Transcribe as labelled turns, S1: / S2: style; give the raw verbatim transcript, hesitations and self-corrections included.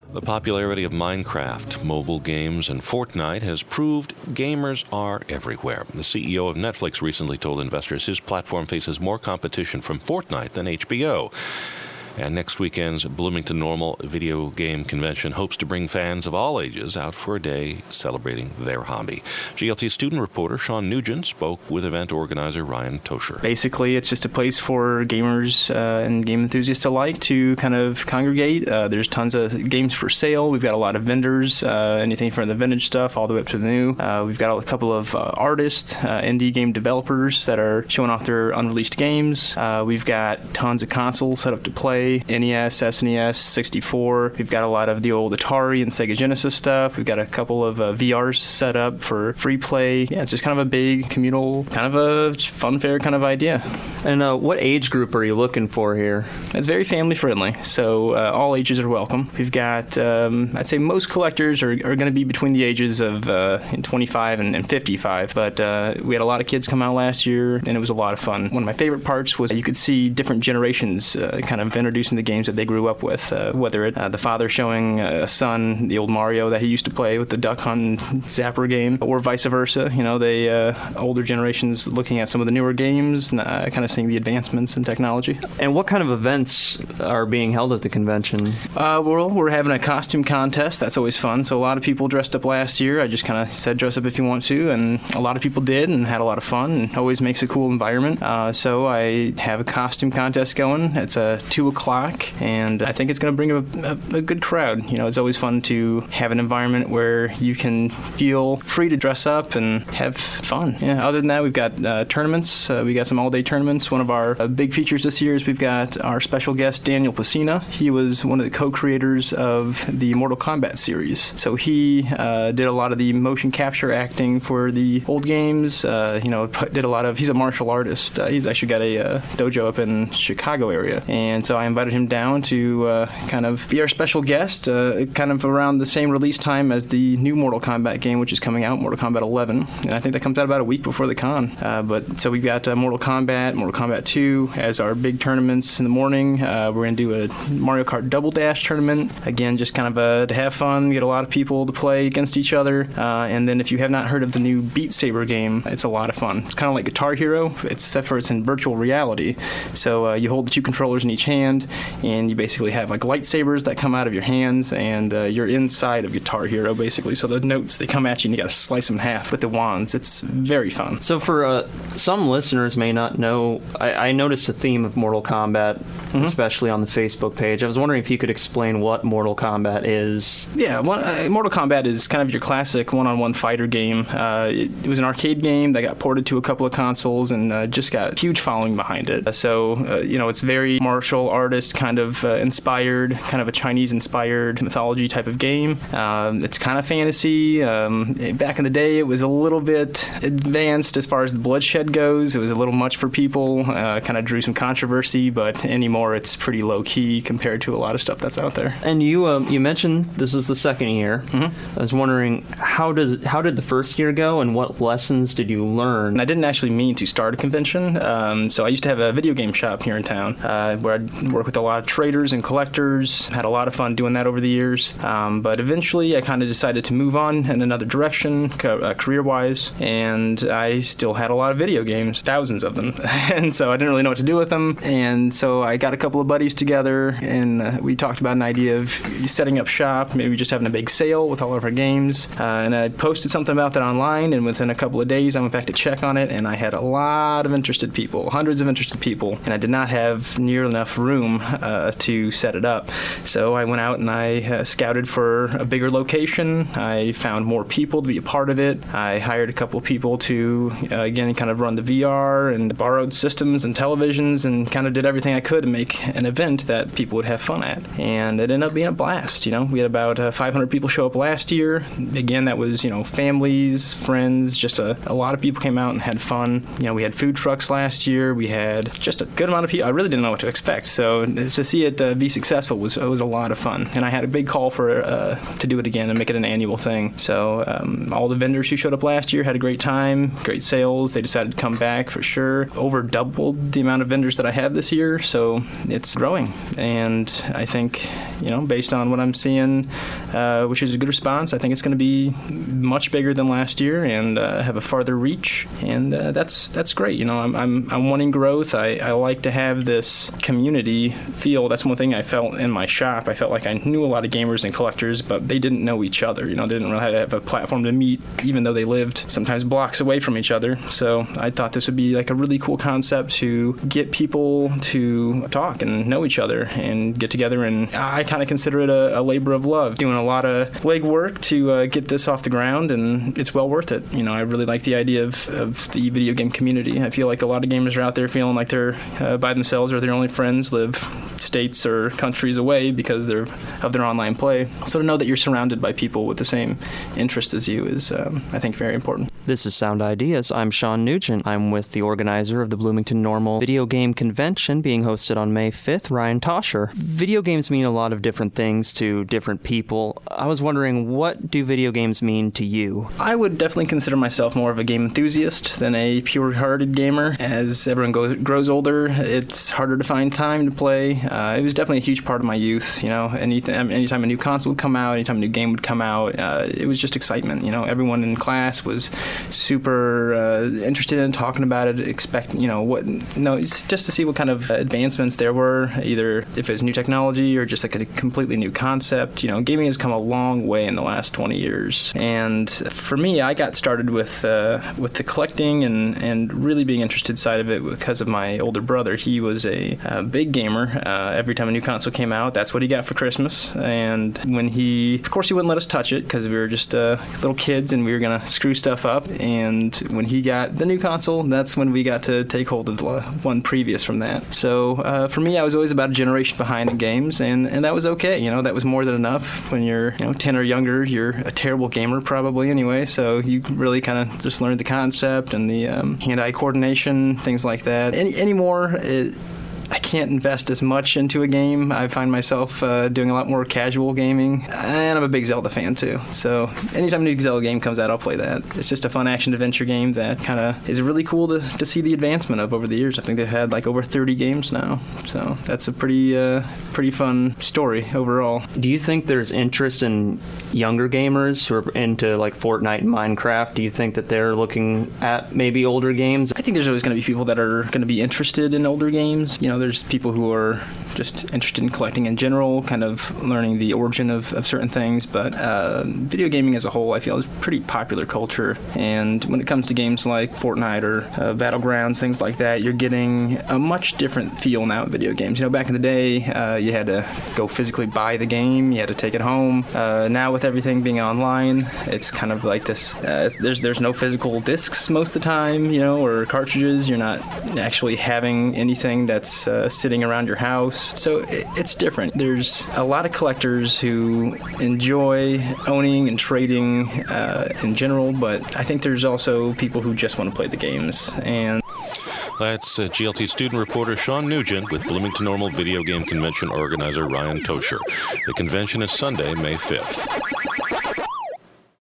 S1: The popularity of Minecraft, mobile games, and Fortnite has proved gamers are everywhere. The C E O of Netflix recently told investors his platform faces more competition from Fortnite than H B O. And next weekend's Bloomington Normal Video Game Convention hopes to bring fans of all ages out for a day celebrating their hobby. G L T student reporter Sean Nugent spoke with event organizer Ryan Toscher.
S2: Basically, it's just a place for gamers uh, and game enthusiasts alike to kind of congregate. Uh, there's tons of games for sale. We've got a lot of vendors, uh, anything from the vintage stuff all the way up to the new. Uh, we've got a couple of uh, artists, uh, indie game developers that are showing off their unreleased games. Uh, we've got tons of consoles set up to play. N E S, S N E S, sixty-four. We've got a lot of the old Atari and Sega Genesis stuff. We've got a couple of uh, V Rs set up for free play. Yeah, it's just kind of a big communal, kind of a fun fair kind of idea.
S3: And uh, what age group are you looking for here?
S2: It's very family friendly, so uh, all ages are welcome. We've got, um, I'd say most collectors are, are going to be between the ages of uh, twenty-five and, and fifty-five, but uh, we had a lot of kids come out last year, and it was a lot of fun. One of my favorite parts was you could see different generations uh, kind of introducing the games that they grew up with, uh, whether it uh, the father showing a son the old Mario that he used to play with the Duck Hunt Zapper game, or vice versa. You know, they uh, older generations looking at some of the newer games and uh, kind of seeing the advancements in technology.
S3: And what kind of events are being held at the convention?
S2: Uh, well, we're having a costume contest. That's always fun. So a lot of people dressed up last year. I just kind of said dress up if you want to, and a lot of people did and had a lot of fun, and always makes a cool environment. Uh, so I have a costume contest going. It's a two o'clock. And I think it's going to bring a, a, a good crowd. You know, it's always fun to have an environment where you can feel free to dress up and have fun. Yeah. Other than that, we've got uh, tournaments. Uh, we got some all-day tournaments. One of our uh, big features this year is we've got our special guest, Daniel Pesina. He was one of the co-creators of the Mortal Kombat series. So he uh, did a lot of the motion capture acting for the old games. Uh, you know, did a lot of. He's a martial artist. Uh, he's actually got a uh, dojo up in Chicago area, and so I invited him down to uh, kind of be our special guest, uh, kind of around the same release time as the new Mortal Kombat game, which is coming out, Mortal Kombat eleven, and I think that comes out about a week before the con. Uh, but so we've got uh, Mortal Kombat, Mortal Kombat two as our big tournaments in the morning. Uh, we're going to do a Mario Kart Double Dash tournament, again, just kind of uh, to have fun, get a lot of people to play against each other, uh, and then if you have not heard of the new Beat Saber game, it's a lot of fun. It's kind of like Guitar Hero, except for it's in virtual reality. So uh, you hold the two controllers in each hand, and you basically have like lightsabers that come out of your hands, and uh, you're inside of Guitar Hero basically. So the notes, they come at you and you got to slice them in half with the wands. It's very fun.
S3: So for uh, some listeners may not know, I, I noticed a theme of Mortal Kombat, mm-hmm. especially on the Facebook page. I was wondering if you could explain what Mortal Kombat is.
S2: Yeah, one, uh, Mortal Kombat is kind of your classic one-on-one fighter game. Uh, it, it was an arcade game that got ported to a couple of consoles and uh, just got a huge following behind it. Uh, so, uh, you know, it's very martial artist kind of uh, inspired, kind of a Chinese-inspired mythology type of game. Um, it's kind of fantasy. Um, back in the day, it was a little bit advanced as far as the bloodshed goes. It was a little much for people. Uh, kind of drew some controversy, but anymore it's pretty low-key compared to a lot of stuff that's out there.
S3: And you um, you mentioned this is the second year.
S2: Mm-hmm.
S3: I was wondering, how does how did the first year go, and what lessons did you learn?
S2: And I didn't actually mean to start a convention. Um, so I used to have a video game shop here in town uh, where I'd work with a lot of traders and collectors. Had a lot of fun doing that over the years. Um, but eventually I kind of decided to move on in another direction, uh, career-wise, and I still had a lot of video games, thousands of them. And so I didn't really know what to do with them. And so I got a couple of buddies together, and uh, we talked about an idea of setting up shop, maybe just having a big sale with all of our games. Uh, and I posted something about that online, and within a couple of days I went back to check on it, and I had a lot of interested people, hundreds of interested people, and I did not have near enough room uh, to set it up. So I went out and I uh, scouted for a bigger location. I found more people to be a part of it. I hired a couple of people to, uh, again, kind of run the V R and borrowed systems and televisions and kind of did everything I could to make an event that people would have fun at. And it ended up being a blast. You know, we had about uh, five hundred people show up last year. Again, that was, you know, families, friends, just a, a lot of people came out and had fun. You know, we had food trucks last year. We had just a good amount of people. I really didn't know what to expect. So So to see it uh, be successful was was a lot of fun, and I had a big call for uh, to do it again and make it an annual thing. So um, all the vendors who showed up last year had a great time, great sales. They decided to come back for sure. Over doubled the amount of vendors that I have this year, so it's growing. And I think, you know, based on what I'm seeing, uh, which is a good response, I think it's going to be much bigger than last year and uh, have a farther reach. And uh, that's that's great. You know, I'm I'm, I'm wanting growth. I, I like to have this community feel. That's one thing I felt in my shop. I felt like I knew a lot of gamers and collectors, but they didn't know each other. You know, they didn't really have a platform to meet, even though they lived sometimes blocks away from each other. So I thought this would be like a really cool concept to get people to talk and know each other and get together. And I kind of consider it a, a labor of love, doing a lot of legwork to uh, get this off the ground, and it's well worth it. You know, I really like the idea of, of the video game community. I feel like a lot of gamers are out there feeling like they're uh, by themselves, or their only friends live states or countries away because they're of their online play. So to know that you're surrounded by people with the same interest as you is, um, I think, very important.
S3: This is Sound Ideas. I'm Sean Nugent. I'm with the organizer of the Bloomington Normal Video Game Convention being hosted on May fifth, Ryan Toscher. Video games mean a lot of different things to different people. I was wondering, what do video games mean to you?
S2: I would definitely consider myself more of a game enthusiast than a pure-hearted gamer. As everyone goes, grows older, it's harder to find time to play. Uh, it was definitely a huge part of my youth. You know, anytime, anytime a new console would come out, anytime a new game would come out, uh, it was just excitement. You know, everyone in class was super uh, interested in talking about it, expect, you know, what, no, it's just to see what kind of advancements there were, either if it's new technology or just like a completely new concept. You know, gaming has come a long way in the last twenty years. And for me, I got started with uh, with the collecting and, and really being interested side of it because of my older brother. He was a, a big gamer. Uh, every time a new console came out, that's what he got for Christmas. And when he, of course, he wouldn't let us touch it because we were just uh, little kids and we were going to screw stuff up. And when he got the new console, that's when we got to take hold of the one previous from that. So uh, for me, I was always about a generation behind in games, and, and that was okay. You know, that was more than enough. When you're, you know, ten or younger, you're a terrible gamer probably anyway, so you really kind of just learned the concept and the um, hand-eye coordination, things like that. Any anymore, it, I can't invest as much into a game. I find myself uh, doing a lot more casual gaming, and I'm a big Zelda fan too. So anytime a new Zelda game comes out, I'll play that. It's just a fun action-adventure game that kind of is really cool to, to see the advancement of over the years. I think they've had like over thirty games now, so that's a pretty uh, pretty fun story overall.
S3: Do you think there's interest in younger gamers who are into like Fortnite and Minecraft? Do you think that they're looking at maybe older games?
S2: I think there's always going to be people that are going to be interested in older games. You know, there's people who are just interested in collecting in general, kind of learning the origin of, of certain things, but uh, video gaming as a whole, I feel, is pretty popular culture. And when it comes to games like Fortnite or uh, Battlegrounds, things like that, you're getting a much different feel now in video games. You know, back in the day, uh, you had to go physically buy the game, you had to take it home. Uh, now with everything being online, it's kind of like this, uh, there's there's no physical discs most of the time, you know, or cartridges. You're not actually having anything that's uh, sitting around your house. So it, it's different. There's a lot of collectors who enjoy owning and trading uh, in general, but I think there's also people who just want to play the games. And
S1: that's uh, G L T student reporter Sean Nugent with Bloomington Normal Video Game Convention organizer Ryan Toscher. The convention is Sunday, May fifth.